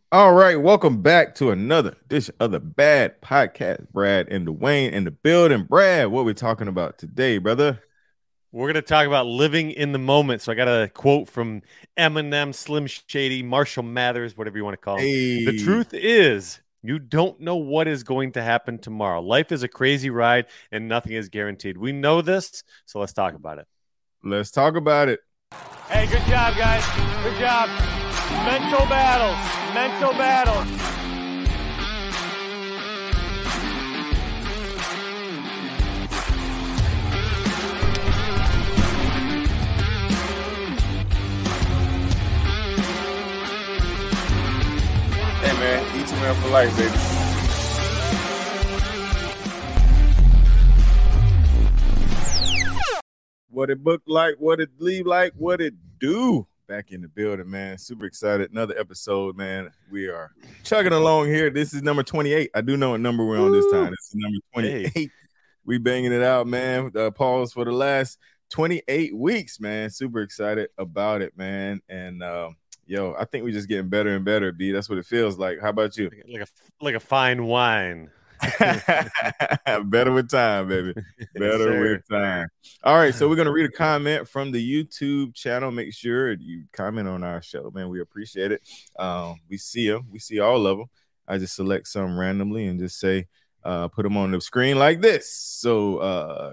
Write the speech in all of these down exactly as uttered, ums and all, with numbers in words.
All right, welcome back to another edition of the Bad Podcast. Brad and Dwayne in the building. Brad, what we talking about today, brother? We're going to talk about living in the moment. So I got a quote from Eminem, Slim Shady, Marshall Mathers, whatever you want to call him. The Hey, truth is, you don't know what is going to happen tomorrow. Life is a crazy ride and nothing is guaranteed. We know this, so let's talk about it. let's talk about it. Hey, good job, guys. Good job. Mental battles. Mental battles. Hey man, eat some man for life, baby. What it look like, what it leave like, what it do. Back in the building, man. Super excited. Another episode, man. We are chugging along here. This is number twenty-eight. I do know what number we're on this time. This is number twenty-eight. Hey. We banging it out, man. Uh, pause for the last twenty-eight weeks, man. Super excited about it, man. And uh, yo, I think we're just getting better and better, B. That's what it feels like. How about you? Like a, like a fine wine. Better with time, baby. Better yes, with time. All right, so we're gonna read a comment from the YouTube channel. Make sure you comment on our show, man. We appreciate it. Um, we see them. We see all of them. I just select some randomly and just say, uh, put them on the screen like this. So, uh,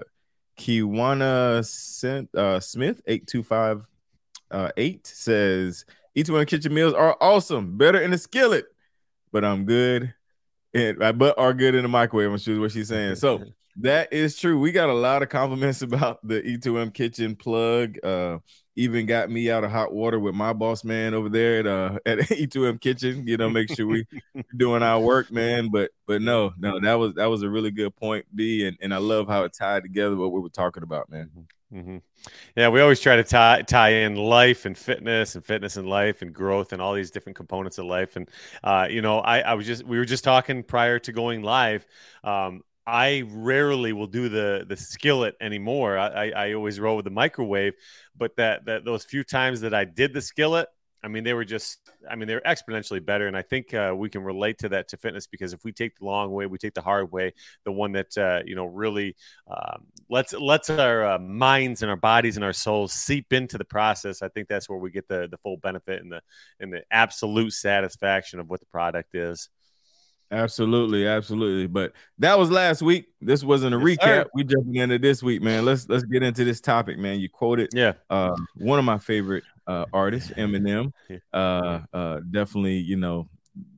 Kiwana sent uh, Smith eight two five uh, eight says, "E two M kitchen meals are awesome. Better in the skillet, but I'm good." And, but are good in the microwave, I'm sure what she's saying. So that is true. We got a lot of compliments about the E two M kitchen plug. Uh, even got me out of hot water with my boss man over there at uh at E two M kitchen. You know, make sure we doing our work, man. But but no, no, that was that was a really good point, B. And and I love how it tied together what we were talking about, man. Mm-hmm. Yeah, we always try to tie tie in life and fitness and fitness and life and growth and all these different components of life. And uh, you know, I, I was just we were just talking prior to going live. Um, I rarely will do the the skillet anymore. I, I, I always roll with the microwave, but that that those few times that I did the skillet, I mean, they were just, I mean, they're exponentially better. And I think uh, we can relate to that to fitness, because if we take the long way, we take the hard way, the one that, uh, you know, really um, lets, lets our uh, minds and our bodies and our souls seep into the process. I think that's where we get the, the full benefit and the, and the absolute satisfaction of what the product is. Absolutely, absolutely. But that was last week. This wasn't a yes, recap. Sir. We jumping into this week, man. Let's let's get into this topic, man. You quoted, yeah, uh, one of my favorite uh, artists, Eminem. Uh, uh, definitely, you know,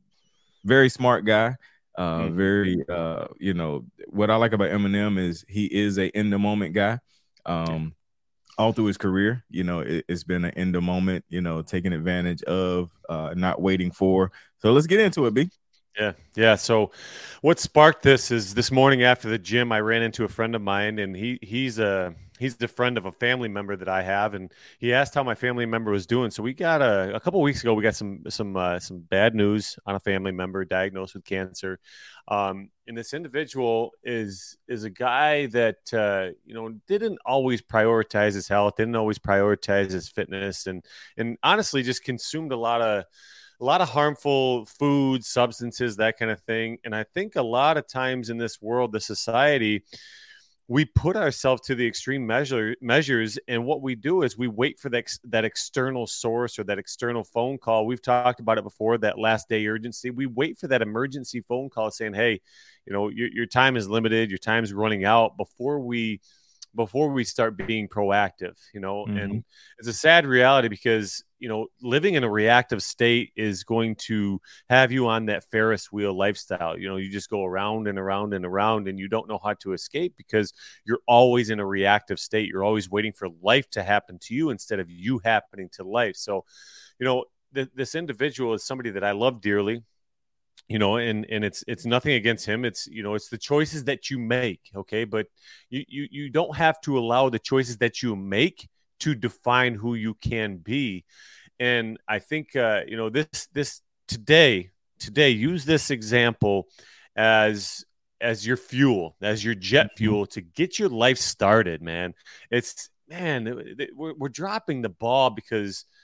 very smart guy. Uh, mm-hmm. Very, uh, you know, what I like about Eminem is he is a in the moment guy. Um, all through his career, you know, it, it's been an in the moment, you know, taking advantage of, uh, not waiting for. So let's get into it, B. Yeah. Yeah. So what sparked this is this morning after the gym, I ran into a friend of mine, and he he's a he's the friend of a family member that I have. And he asked how my family member was doing. So we got a, a couple of weeks ago, we got some, some, uh, some bad news on a family member diagnosed with cancer. Um, and this individual is, is a guy that, uh, you know, didn't always prioritize his health, didn't always prioritize his fitness, and, and honestly just consumed a lot of, a lot of harmful foods, substances, that kind of thing. And I think a lot of times in this world, the society, we put ourselves to the extreme measure, measures. And what we do is we wait for that, that external source or that external phone call. We've talked about it before, that last day urgency. We wait for that emergency phone call saying, hey, you know, your, your time is limited, your time is running out, before we before we start being proactive, you know. Mm-hmm. And it's a sad reality, because, you know, living in a reactive state is going to have you on that Ferris wheel lifestyle. You know, you just go around and around and around, and you don't know how to escape, because you're always in a reactive state. You're always waiting for life to happen to you instead of you happening to life. So, you know, th- this individual is somebody that I love dearly. You know, and, and it's, it's nothing against him. It's, you know, it's the choices that you make. Okay. But you, you, you don't have to allow the choices that you make to define who you can be. And I think, uh, you know, this, this today, today, use this example as, as your fuel, as your jet mm-hmm. fuel to get your life started, man. It's, man, we're, we're dropping the ball because,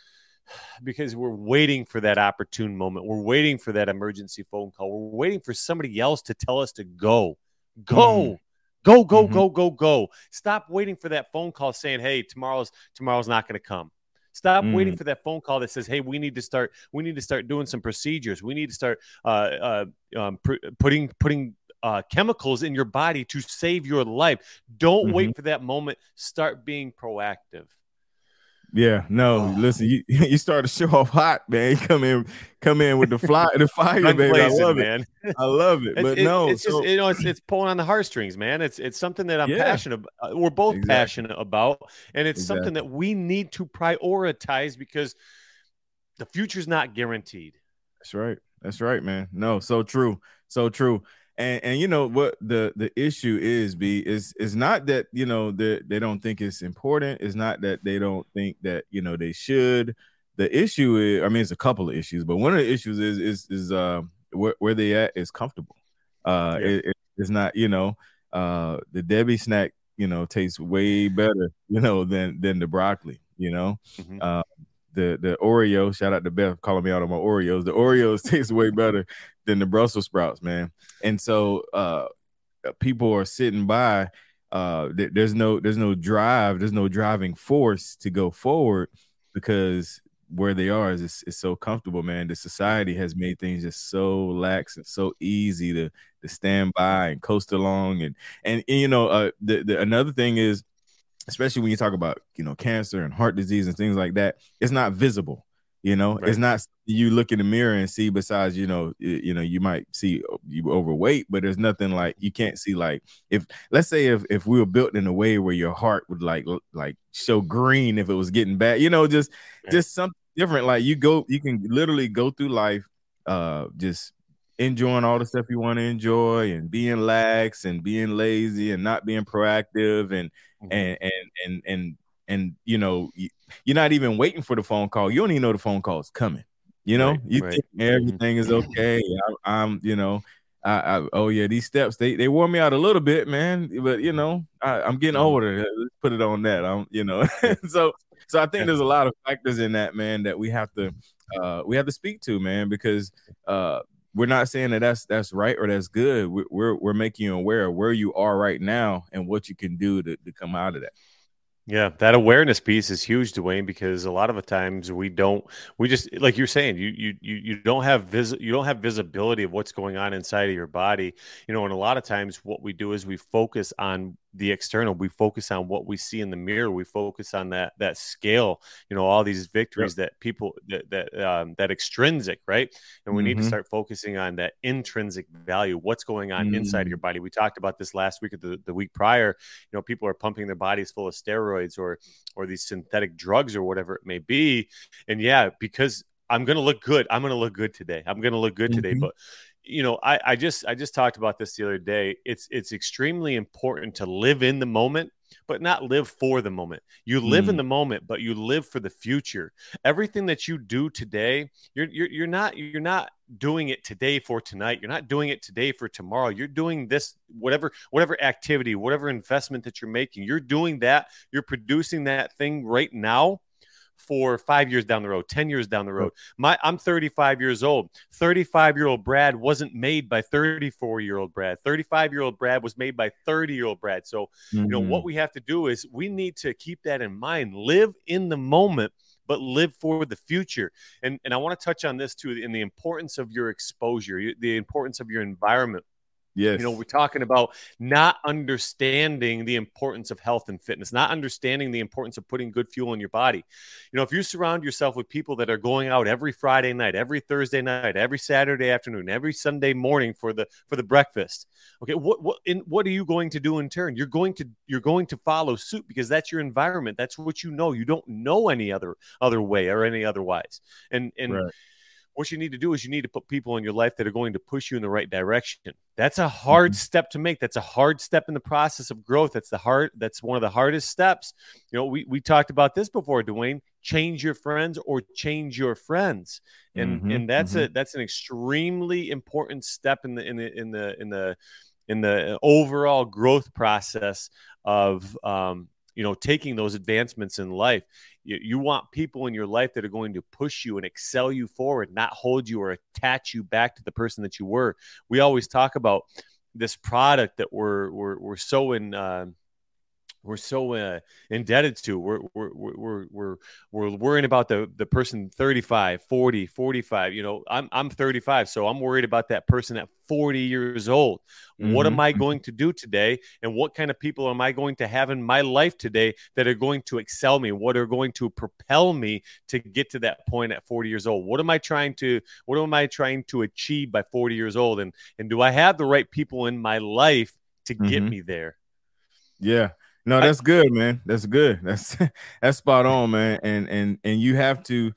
because we're waiting for that opportune moment. We're waiting for that emergency phone call. We're waiting for somebody else to tell us to go, go, mm-hmm. go, go, mm-hmm. go, go, go. Stop waiting for that phone call saying, hey, tomorrow's tomorrow's not going to come. Stop mm. waiting for that phone call that says, hey, we need to start, we need to start doing some procedures. We need to start uh, uh, um, pr- putting, putting uh, chemicals in your body to save your life. Don't mm-hmm. wait for that moment. Start being proactive. Yeah, no, oh. listen, you, you start to show off hot, man. You come in, come in with the fly, the fire, baby. Blazing, I love man. it. I love it. But it's, no, it's so, just, you know, it's it's pulling on the heartstrings, man. It's it's something that I'm yeah. passionate about. We're both exactly. passionate about, and it's exactly. something that we need to prioritize because the future's not guaranteed. That's right. That's right, man. No, so true. So true. And and you know what the the issue is, B, is is not that, you know, they, they don't think it's important. It's not that they don't think that, you know, they should. The issue is, I mean, it's a couple of issues, but one of the issues is is is uh where, where they at is comfortable. Uh, yeah. it, it's not, you know, uh the Debbie snack, you know, tastes way better, you know, than than the broccoli, you know. Mm-hmm. Uh, the the Oreo, shout out to Beth calling me out on my Oreos. The Oreos taste way better than the Brussels sprouts, man. And so uh, people are sitting by. Uh, th- there's no there's no drive. There's no driving force to go forward because where they are is it's, it's so comfortable, man. The society has made things just so lax and so easy to to stand by and coast along. And and, and you know, uh, the, the another thing is, especially when you talk about, you know, cancer and heart disease and things like that, it's not visible. You know, right. It's not you look in the mirror and see besides, you know, you, you know, you might see you overweight, but there's nothing like you can't see like if let's say if, if we were built in a way where your heart would like like show green if it was getting bad, you know, just right. just something different. Like you go, you can literally go through life uh, just enjoying all the stuff you want to enjoy and being lax and being lazy and not being proactive and mm-hmm. and, and and and and you know you're not even waiting for the phone call. You don't even know the phone call is coming. You know, right, you right. think everything is okay. I, I'm, you know, I, I oh yeah, these steps they they wore me out a little bit, man. But you know, I, I'm getting older. Let's put it on that. I'm, you know, so so I think there's a lot of factors in that, man, that we have to uh, we have to speak to, man, because uh, we're not saying that that's that's right or that's good. We're we're, we're making you aware of where you are right now and what you can do to, to come out of that. Yeah, that awareness piece is huge, Dwayne, because a lot of the times we don't, we just, like you're saying, you you you you don't have vis, you don't have visibility of what's going on inside of your body, you know. And a lot of times, what we do is we focus on the external, we focus on what we see in the mirror, we focus on that that scale, you know, all these victories yep. that people that that um, that extrinsic, right? And we mm-hmm. need to start focusing on that intrinsic value, what's going on mm-hmm. inside of your body. We talked about this last week or the, the week prior. You know, people are pumping their bodies full of steroids or or these synthetic drugs or whatever it may be. And yeah, because I'm going to look good. I'm going to look good today. I'm going to look good mm-hmm. today. But, you know, I, I just I just talked about this the other day. It's it's extremely important to live in the moment, but not live for the moment. You live mm. in the moment, but you live for the future. Everything that you do today, you're you're you're not you're not doing it today for tonight. You're not doing it today for tomorrow. You're doing this, whatever, whatever activity, whatever investment that you're making, you're doing that. You're producing that thing right now for five years down the road, ten years down the road. My, I'm thirty-five years old. thirty-five-year-old Brad wasn't made by thirty-four-year-old Brad. thirty-five-year-old Brad was made by thirty-year-old Brad. So, mm-hmm. you know, what we have to do is we need to keep that in mind. Live in the moment, but live for the future. And, and I want to touch on this too, in the importance of your exposure, the importance of your environment. Yes. You know, we're talking about not understanding the importance of health and fitness, not understanding the importance of putting good fuel in your body. You know, if you surround yourself with people that are going out every Friday night, every Thursday night, every Saturday afternoon, every Sunday morning for the for the breakfast, okay, what what in, what are you going to do in turn? You're going to you're going to follow suit because that's your environment. That's what you know. You don't know any other other way or any otherwise. And and right. what you need to do is you need to put people in your life that are going to push you in the right direction. That's a hard mm-hmm. step to make. That's a hard step in the process of growth. That's the hard. That's one of the hardest steps. You know, we, we talked about this before, Dwayne. Change your friends or change your friends, and mm-hmm. and that's mm-hmm. a that's an extremely important step in the in the in the in the in the overall growth process of um, you know, taking those advancements in life. You, you want people in your life that are going to push you and excel you forward, not hold you or attach you back to the person that you were. We always talk about this product that we're we're we're so in. Uh, We're so uh, indebted to. We're we're we're we're we're worrying about the the person thirty-five, forty, forty-five. You know, I'm I'm thirty-five, so I'm worried about that person at forty years old. Mm-hmm. What am I going to do today, and what kind of people am I going to have in my life today that are going to excel me? What are going to propel me to get to that point at forty years old? What am I trying to What am I trying to achieve by forty years old? And and do I have the right people in my life to get mm-hmm. me there? Yeah. No, that's good, man. That's good. That's that's spot on, man. And and and you have to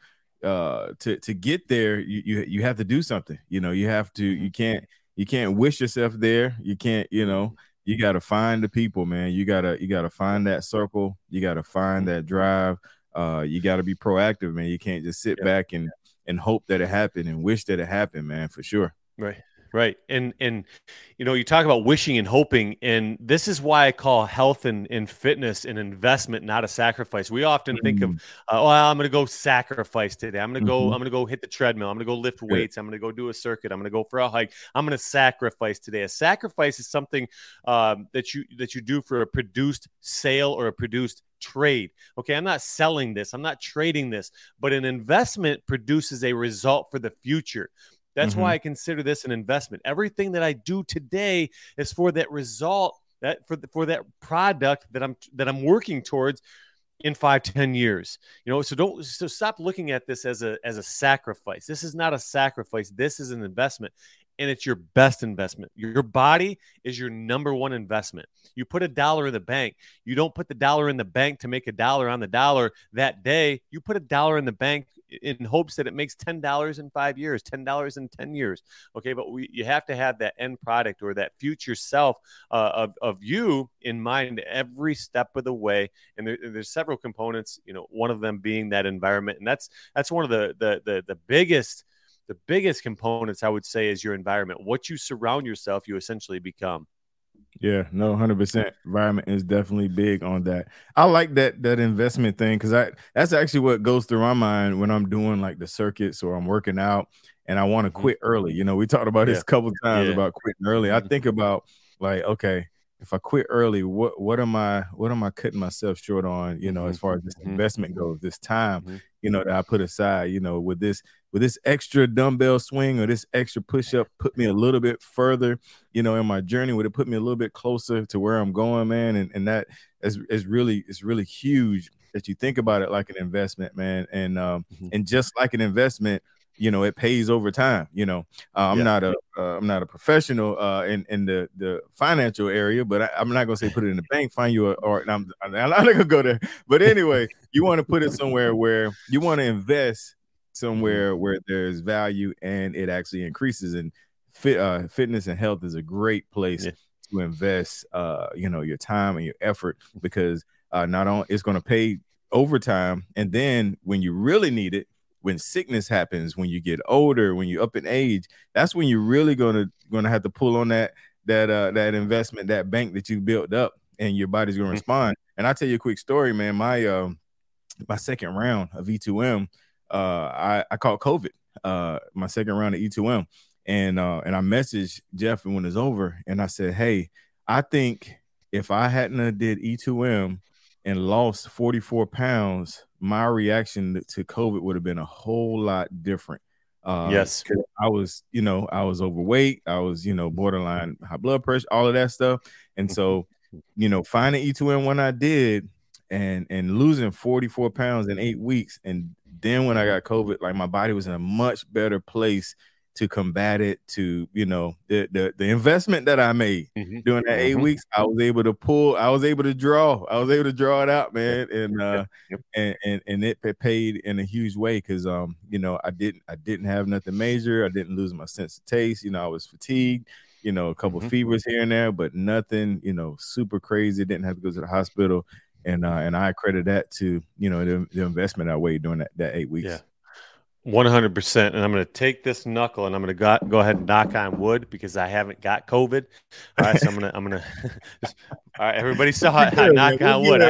uh to to get there, you you you have to do something. You know, you have to you can't you can't wish yourself there. You can't, you know, you got to find the people, man. You got to you got to find that circle. You got to find that drive. Uh you got to be proactive, man. You can't just sit yeah. back and and hope that it happened and wish that it happened, man, for sure. Right. Right. And, and, you know, you talk about wishing and hoping, and this is why I call health and, and fitness an investment, not a sacrifice. We often mm-hmm. think of, uh, oh, I'm going to go sacrifice today. I'm going to mm-hmm. go, I'm going to go hit the treadmill. I'm going to go lift weights. I'm going to go do a circuit. I'm going to go for a hike. I'm going to sacrifice today. A sacrifice is something um, that you, that you do for a produced sale or a produced trade. Okay. I'm not selling this. I'm not trading this, but an investment produces a result for the future. That's mm-hmm. why I consider this an investment. Everything that I do today is for that result, that for the, for that product that I'm that I'm working towards in five, ten years. You know, so don't so stop looking at this as a as a sacrifice. This is not a sacrifice. This is an investment, and it's your best investment. Your body is your number one investment. You put a dollar in the bank. You don't put the dollar in the bank to make a dollar on the dollar that day. You put a dollar in the bank in hopes that it makes ten dollars in five years, ten dollars in ten years. Okay. But we, you have to have that end product or that future self uh, of, of you in mind every step of the way. And there, there's several components, you know, one of them being that environment. And that's, that's one of the, the, the, the biggest, the biggest components I would say is your environment. What you surround yourself, you essentially become. Yeah, no, one hundred percent. Environment is definitely big on that. I like that that investment thing because I that's actually what goes through my mind when I'm doing like the circuits or I'm working out and I want to quit early. You know, we talked about this yeah. a couple of times yeah. about quitting early. I think about like, okay, if I quit early, what what am I what am I cutting myself short on, you know, as far as this investment goes, this time, mm-hmm. you know, that I put aside, you know, with this with this extra dumbbell swing or this extra push-up put me a little bit further, you know, in my journey. Would it put me a little bit closer to where I'm going, man? And and that is is really it's really huge that you think about it like an investment, man. And um mm-hmm. and just like an investment, you know, it pays over time. You know, uh, I'm yeah. not a uh, I'm not a professional uh, in in the the financial area, but I, I'm not gonna say put it in the bank. Find you a or I'm, I'm not gonna go there. But anyway, you want to put it somewhere where you want to invest somewhere where there's value and it actually increases. And fit uh, fitness and health is a great place yeah. to invest. Uh, you know, your time and your effort because uh, not only it's gonna pay over time, and then when you really need it. When sickness happens, when you get older, when you're up in age, that's when you're really gonna gonna have to pull on that that uh, that investment, that bank that you built up, and your body's gonna respond. And I'll tell you a quick story, man. My uh, my second round of E two M, uh, I, I caught COVID. Uh, my second round of E two M, and uh, and I messaged Jeff when it's over, and I said, hey, I think if I hadn't have did E two M and lost forty-four pounds, my reaction to COVID would have been a whole lot different. Uh, yes. I was, you know, I was overweight. I was, you know, borderline high blood pressure, all of that stuff. And so, you know, finding E two M when I did and, and losing forty-four pounds in eight weeks. And then when I got COVID, like my body was in a much better place to combat it, to, you know, the the, the investment that I made mm-hmm. during that eight mm-hmm. weeks, I was able to pull, I was able to draw, I was able to draw it out, man. And uh yep. and, and and it paid in a huge way because um, you know, I didn't I didn't have nothing major. I didn't lose my sense of taste, you know, I was fatigued, you know, a couple mm-hmm. of fevers here and there, but nothing, you know, super crazy. Didn't have to go to the hospital. And uh and I credit that to, you know, the, the investment I made during that, that eight weeks. Yeah. one hundred percent. And I'm going to take this knuckle and I'm going to go, go ahead and knock on wood because I haven't got COVID. All right. So I'm going to, I'm going to, all right. Everybody saw it. I knock on wood. I haven't,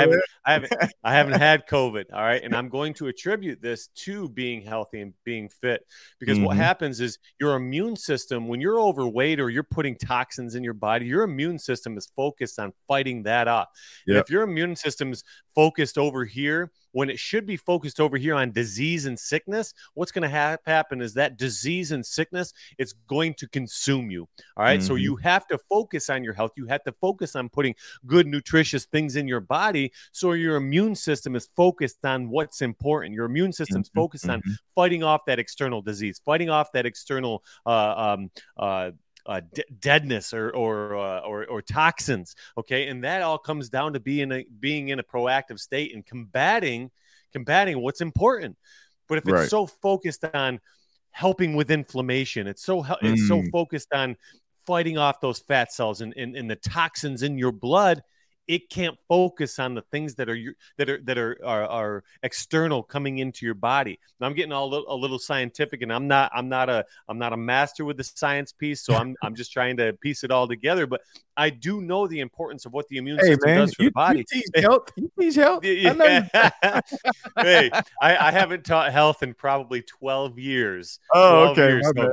I haven't, I haven't had COVID. All right. And I'm going to attribute this to being healthy and being fit, because mm-hmm. what happens is your immune system, when you're overweight or you're putting toxins in your body, your immune system is focused on fighting that off. Yep. And if your immune system is focused over here, when it should be focused over here on disease and sickness, what's going to ha- happen is that disease and sickness, it's going to consume you. All right. Mm-hmm. So you have to focus on your health. You have to focus on putting good, nutritious things in your body. So your immune system is focused on what's important. Your immune system's mm-hmm. focused on fighting off that external disease, fighting off that external, uh, um, uh, Uh, d- deadness or or, uh, or or toxins, okay, and that all comes down to being a being in a proactive state and combating combating what's important. But if it's right. so focused on helping with inflammation, it's so mm. it's so focused on fighting off those fat cells and, and and the toxins in your blood, it can't focus on the things that are your, that are that are, are are external coming into your body. Now, I'm getting all a little scientific, and I'm not I'm not a I'm not a master with the science piece, so I'm I'm just trying to piece it all together. But I do know the importance of what the immune hey, system man, does for you, the body. You teach health. You teach health. Yeah. Hey, I, I haven't taught health in probably twelve years. Oh, twelve okay. Years, so,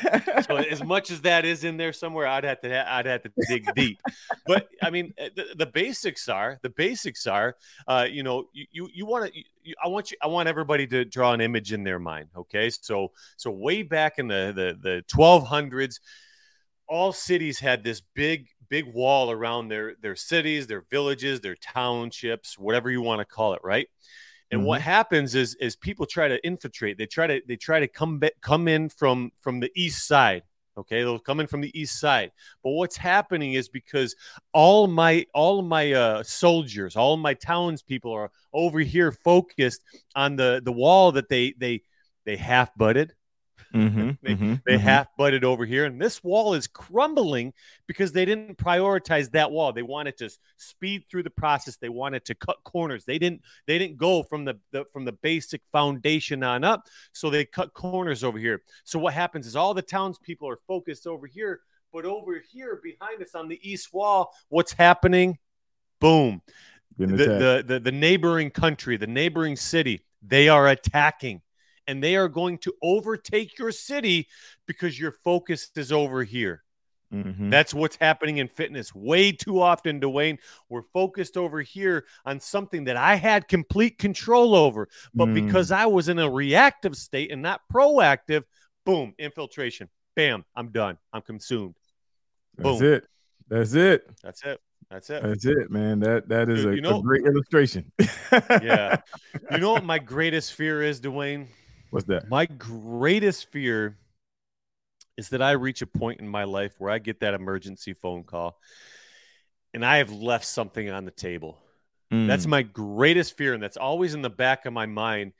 so as much as that is in there somewhere, I'd have to ha- I'd have to dig deep. But I mean, the, the basics are the basics are, uh, you know, you you, you want to. I want you. I want everybody to draw an image in their mind. Okay, so so way back in the the the twelve hundreds, all cities had this big big wall around their their cities, their villages, their townships, whatever you want to call it, right? And mm-hmm. what happens is is people try to infiltrate. They try to they try to come be, come in from from the east side. Okay, they'll come in from the east side. But what's happening is because all my all my uh, soldiers, all my townspeople are over here focused on the the wall that they they they half butted. Mm-hmm, they mm-hmm, they mm-hmm. half butted over here, and this wall is crumbling because they didn't prioritize that wall. They wanted to speed through the process. They wanted to cut corners. They didn't they didn't go from the, the from the basic foundation on up. So they cut corners over here. So what happens is all the townspeople are focused over here, but over here behind us on the east wall, what's happening? Boom. The, the the the neighboring country, the neighboring city, they are attacking. And they are going to overtake your city because your focus is over here. Mm-hmm. That's what's happening in fitness. Way too often, Dwayne, we're focused over here on something that I had complete control over. But mm. because I was in a reactive state and not proactive, boom, infiltration. Bam, I'm done. I'm consumed. That's boom. it. That's it. That's it. That's it. That's it, man. That that is Dude, a, you know, a great illustration. Yeah. You know what my greatest fear is, Dwayne? What's that? My greatest fear is that I reach a point in my life where I get that emergency phone call and I have left something on the table. Mm. That's my greatest fear, and that's always in the back of my mind.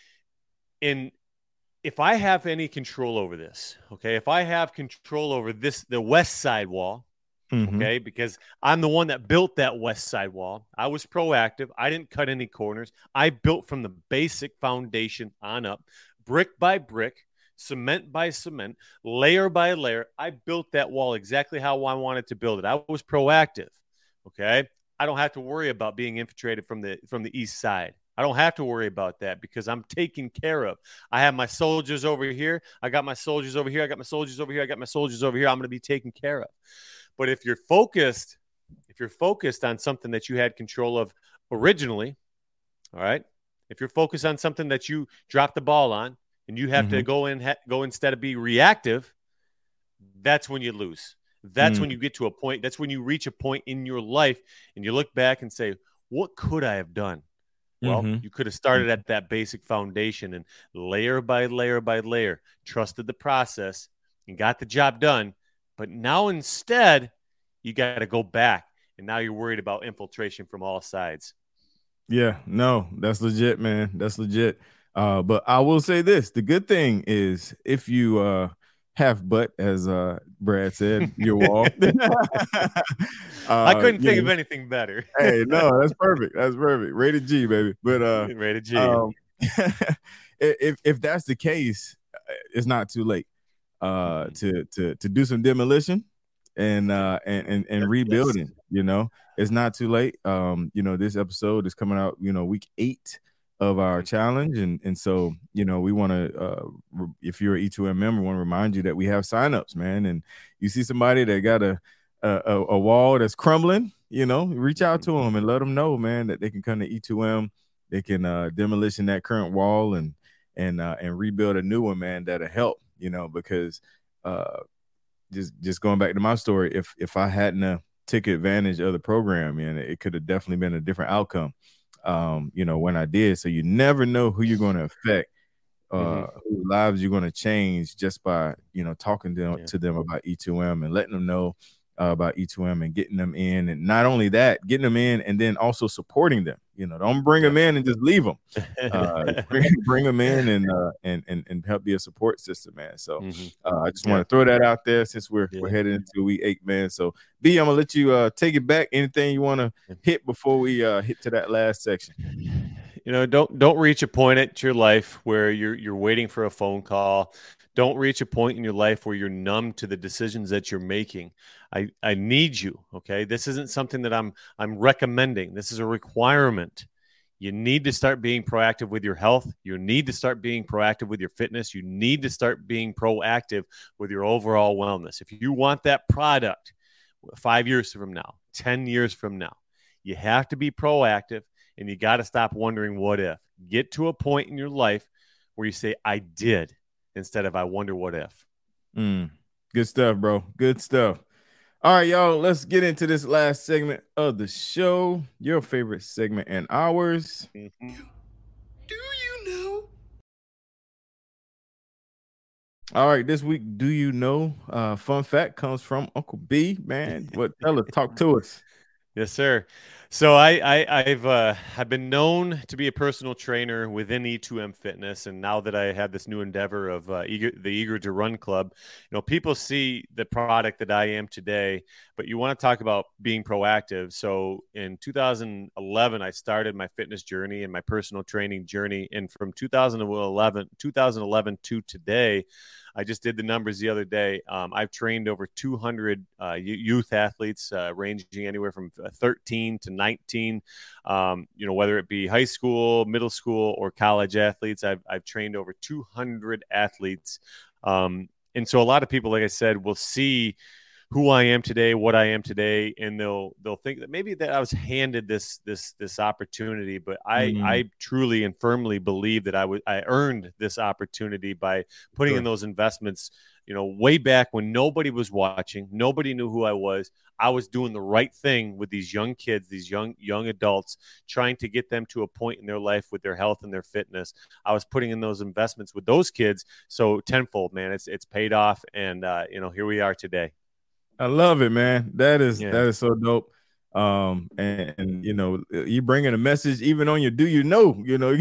And if I have any control over this, okay, if I have control over this, the west side wall, mm-hmm. okay, because I'm the one that built that west side wall. I was proactive. I didn't cut any corners. I built from the basic foundation on up, brick by brick, cement by cement, layer by layer. I built that wall exactly how I wanted to build it. I was proactive, okay? I don't have to worry about being infiltrated from the from the east side. I don't have to worry about that because I'm taken care of. I have my soldiers over here. I got my soldiers over here. I got my soldiers over here. I got my soldiers over here. I'm going to be taken care of. But if you're focused, if you're focused on something that you had control of originally, all right, if you're focused on something that you dropped the ball on and you have mm-hmm. to go in, ha- go instead of be reactive, that's when you lose. That's mm. when you get to a point. That's when you reach a point in your life and you look back and say, what could I have done? Well, mm-hmm. you could have started at that basic foundation and layer by layer by layer, trusted the process and got the job done. But now instead, you got to go back, and now you're worried about infiltration from all sides. Yeah, no, that's legit, man. That's legit. Uh, but I will say this. The good thing is if you uh, half butt, as uh, Brad said, your wall. uh, I couldn't think know. of anything better. Hey, no, that's perfect. That's perfect. Rated G, baby. But uh, Rated G. Um, if, if that's the case, it's not too late. Uh, to to to do some demolition and uh and and, and rebuilding. You know, it's not too late. Um, you know, this episode is coming out, you know, week eight of our challenge, and and so you know we want to uh re- if you're an E two M member, want to remind you that we have signups, man. And you see somebody that got a a, a wall that's crumbling, you know, reach out to them and let them know, man, that they can come to E two M. They can uh demolition that current wall and and uh and rebuild a new one, man. That'll help, you know, because uh just just going back to my story, if if I hadn't uh, taken advantage of the program, man, it could have definitely been a different outcome. Um, you know, when I did. So you never know who you're going to affect, uh, mm-hmm. whose lives you're going to change just by, you know, talking to them, yeah. to them about E two M and letting them know uh, about E two M and getting them in. And not only that, getting them in and then also supporting them. You know, don't bring them in and just leave them. Uh, bring, bring them in and, uh, and and and help be a support system, man. So mm-hmm. uh, I just yeah. want to throw that out there since we're yeah. we're headed into week eight, man. So B, I'm gonna let you uh, take it back. Anything you want to hit before we uh, hit to that last section? You know, don't don't reach a point at your life where you're you're waiting for a phone call. Don't reach a point in your life where you're numb to the decisions that you're making. I, I need you, okay? This isn't something that I'm I'm recommending. This is a requirement. You need to start being proactive with your health. You need to start being proactive with your fitness. You need to start being proactive with your overall wellness. If you want that product five years from now, ten years from now, you have to be proactive, and you got to stop wondering what if. Get to a point in your life where you say, I did, instead of I wonder what if. Mm, good stuff, bro. Good stuff. All right, y'all, let's get into this last segment of the show. Your favorite segment and ours. Mm-hmm. Do you know? All right, this week, do you know? Uh, fun fact comes from Uncle B, man. What? Tell us, talk to us. Yes, sir. So I, I, I've uh, I've been known to be a personal trainer within E two M Fitness, and now that I have this new endeavor of uh, eager, the Eager to Run Club, you know, people see the product that I am today. But you want to talk about being proactive. So in two thousand eleven, I started my fitness journey and my personal training journey, and from two thousand eleven, two thousand eleven to today, I just did the numbers the other day. Um, I've trained over two hundred uh, youth athletes, uh, ranging anywhere from thirteen to nineteen. Um, you know, whether it be high school, middle school, or college athletes, I've I've trained over two hundred athletes. Um, and so a lot of people, like I said, will see who I am today, what I am today, and they'll they'll think that maybe that I was handed this this this opportunity, but I mm-hmm. I truly and firmly believe that I would I earned this opportunity by putting sure. in those investments. You know, way back when nobody was watching, nobody knew who I was. I was doing the right thing with these young kids, these young young adults, trying to get them to a point in their life with their health and their fitness. I was putting in those investments with those kids, so tenfold, man. It's it's paid off, and uh, you know, here we are today. I love it, man. That is yeah. that is so dope. Um, and, and you know, you bringing a message even on your do you know, you know,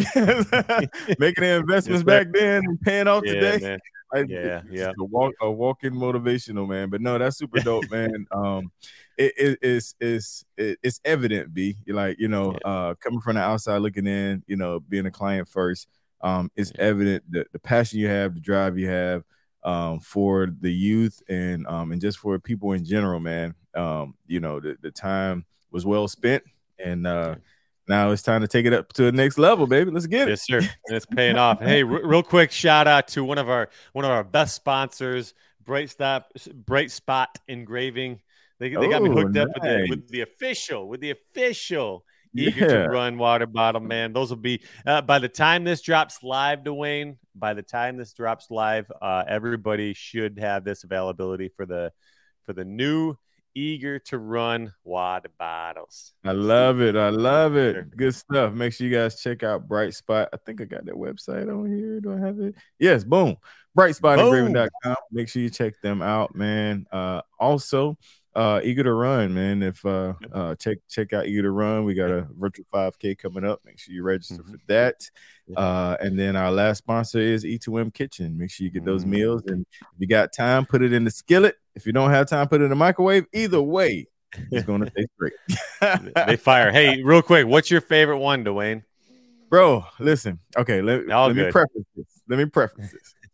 making the investments back then and paying off yeah, today. Man. I, yeah, yeah. A walk, a walking motivational, man. But no, that's super dope, man. Um, it, it, it's it's it, it's evident, B. Like you know, yeah. uh, coming from the outside looking in, you know, being a client first. Um, it's yeah. evident that the passion you have, the drive you have. Um, for the youth and um, and just for people in general, man. Um, you know, the, the time was well spent, and uh, now it's time to take it up to the next level, baby. Let's get it. Yes, sir. And it's paying off. Hey, r- real quick shout out to one of our one of our best sponsors, Bright Stop, Bright Spot Engraving. They, they got me hooked oh, up nice. with the with the official with the official. Eager yeah. to Run water bottle, man. Those will be uh, by the time this drops live, Dwayne. By the time this drops live, uh, everybody should have this availability for the for the new Eager to Run water bottles. I love it. I love it. Good stuff. Make sure you guys check out Bright Spot. I think I got that website on here. Do I have it? Yes. Boom. bright spot engraving dot com. Make sure you check them out, man. Uh, also. Uh, Eager to Run, man. If uh, uh, check check out Eager to Run, we got a virtual five K coming up. Make sure you register mm-hmm. for that. Uh, and then our last sponsor is E two M Kitchen. Make sure you get those mm-hmm. meals, and if you got time, put it in the skillet. If you don't have time, put it in the microwave. Either way, it's gonna taste great. They fire. Hey, real quick, what's your favorite one, Dwayne? Bro, listen. Okay, let, let me preface this. Let me preface this.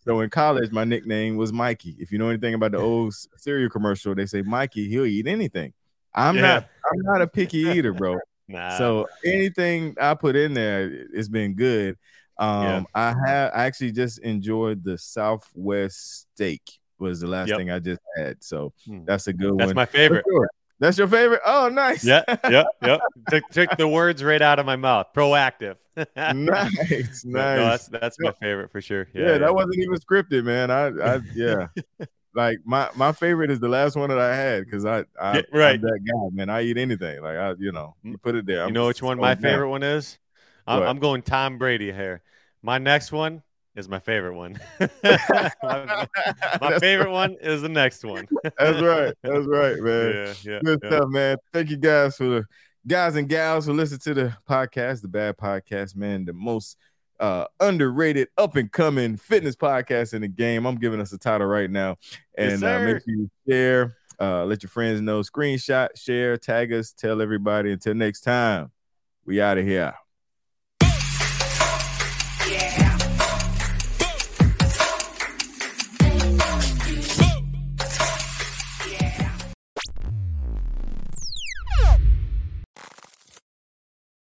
So in college, my nickname was Mikey. If you know anything about the old cereal commercial, they say Mikey, he'll eat anything. I'm yeah. not. I'm not a picky eater, bro. Nah. So anything I put in there, it's been good. Um, yeah. I have I actually just enjoyed the Southwest steak. Was the last yep. thing I just had. So that's a good that's one. That's my favorite. That's your favorite? Oh, nice. Yeah, yep, yep. Took, took the words right out of my mouth. Proactive. Nice, nice. No, that's that's my favorite for sure. Yeah, yeah, yeah. that wasn't even scripted, man. I, I yeah. Like my, my favorite is the last one that I had because I, I right. I'm that guy, man. I eat anything. Like I, you know, you put it there. You I'm know which one my favorite down. one is? I'm, I'm going Tom Brady here. My next one is my favorite one. my my favorite one is the next one. That's right. That's right, man. Yeah, yeah. Good yeah. stuff, man. Thank you guys for the guys and gals who listen to the podcast, the Bad Podcast, man. The most uh, underrated, up and coming fitness podcast in the game. I'm giving us a title right now. And yes, uh, make sure you share, uh, let your friends know, screenshot, share, tag us, tell everybody. Until next time, we out of here.